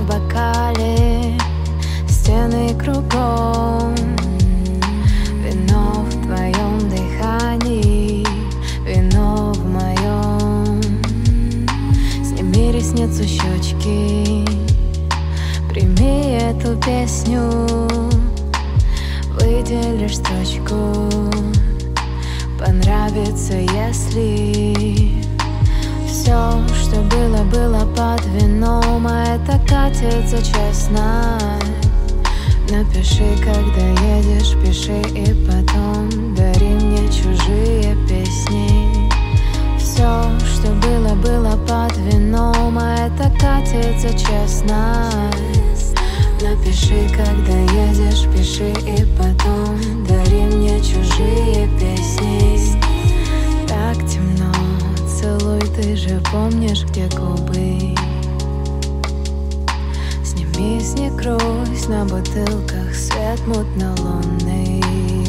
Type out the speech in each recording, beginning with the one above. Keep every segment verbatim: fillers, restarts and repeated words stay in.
бокале, стены кругом, вино в твоем дыхании, вино в моем. Сними ресницу, щечки, прими эту песню, выделишь строчку, понравится, если все, что было, было под вином, а это катится честно. Напиши, когда едешь, пиши и потом дари мне чужие песни. Все, что было, было под вином, а это катится честно. Напиши, когда едешь, пиши и потом дари мне чужие песни. Так темно, целуй, ты же помнишь, где губы. Сними снег, грусть на бутылках, свет мутно-лунный.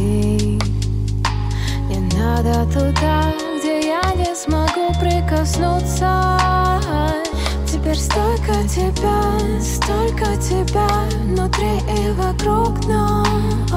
Не надо туда, где я не смогу прикоснуться. Теперь столько тебя, столько тебя внутри и вокруг нас.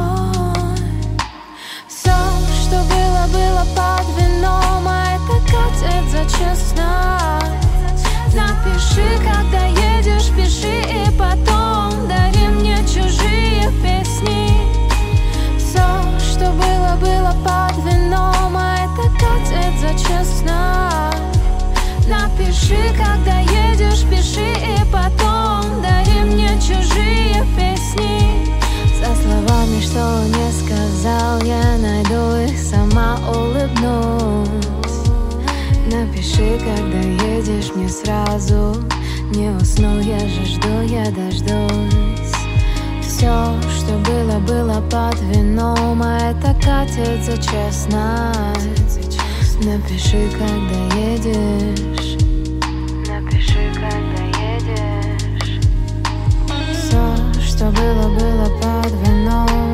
Все, что было, было под вином, а это катится честно. Напиши, когда едешь, пиши и потом дари мне чужие песни. Все, что было, было под вином, а это катится честно. Напиши, когда едешь, пиши и потом дари мне чужие песни. За словами, что не сказал, я найду их, сама улыбнусь. Напиши, когда едешь, мне сразу не усну, я же жду, я дождусь. Все, что было, было под вином, а это катится честно. Напиши, когда едешь. Напиши, когда едешь. Все, что было, было под вином.